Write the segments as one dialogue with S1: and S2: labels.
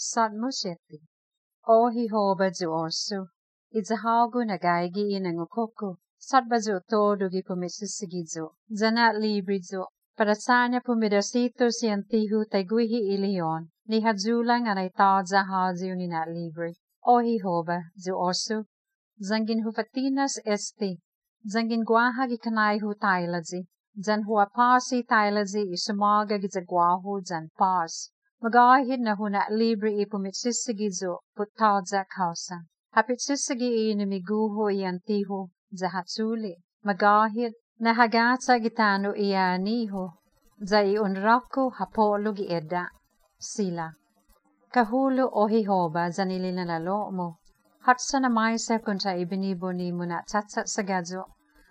S1: Satmusheti. O Jehovah Diosu, izahagu nagaigi inangukoku, satbazu todo gi pumisusigizu, zanat librizu, parasanya pumidasito siantihu taiguihi ilion, ni hadzulang anay taza haziu ni nat libri. O Jehovah Diosu, zangin hufatinas esti, zangin guaha gikanaihu tailazi, zan huapasi tailazi isumaga gizagwahu zan pas. Magahid na hunat libre ipumitsisigizo putadza kausa. Hapitsisigi inimiguho iantiho zahatsuli. Magahid na hagata gitano ianiho za iunrako hapolo gieda. Sila. Kahulu o Jehovah zanilinalalo mo. Hatsa na maisa kunta ibinibo ni muna tatsat sagazo.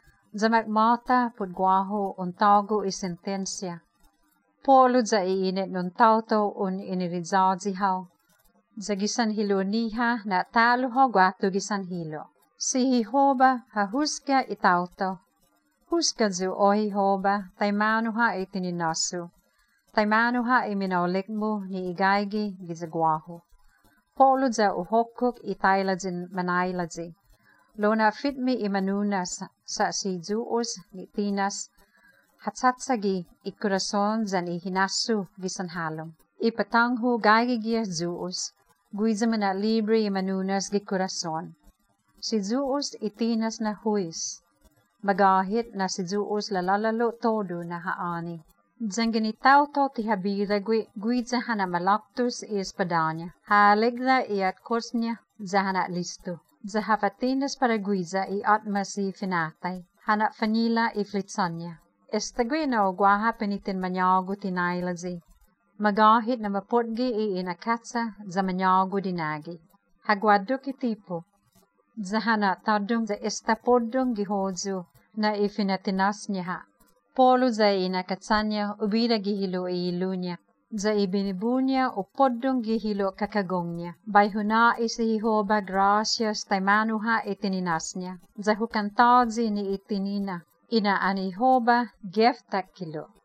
S1: Zamakmata putgwaho untago isentensya. Polo za iinit nun tauto un inirizazi hao. Za gisan hilo niha na talo ho guato gisan hilo. Si Jehovah hahusga itauto. Husga zu o Jehovah taimano ha itininasu. Taimano ha iminaulik mo ni igaigi gizagwaho. Polo za uhokuk itailazin manailazi. Lona fitmi imanunas sa si Zuos ni tinas. Hatsatsagi ikurason zan ihinasu gisan halong. Ipatangho gaigigia Zuos, guizamana libre imanunas gikurason. Si Zuos itinas na huis. Magahit na si Zuos lalalalo todo na haani. Zanginitaw to tihabira guizahana malaktus ispadanya. Haligda iat kosnya zahana listo. Zahafatinas para guiza iatmasi finatay. Hana fanila iflitsanya. Estagwina o guaha penitin manyago tinailazi. Magahit na mapotgi iinakatsa za manyago dinagi. Hagwaduk itipo. Zahana tadung za estapodung gihozu na ifinatinas niya. Polo za inakatsanya ubida gihilo iilunya. Za ibinibunya o podung gihilo kakagongnya. Bayhuna isi Jehovah gracias taimanuha itininas niya. Za hukantadzi ni itinina. Ina ani Jehovah gefta kilo.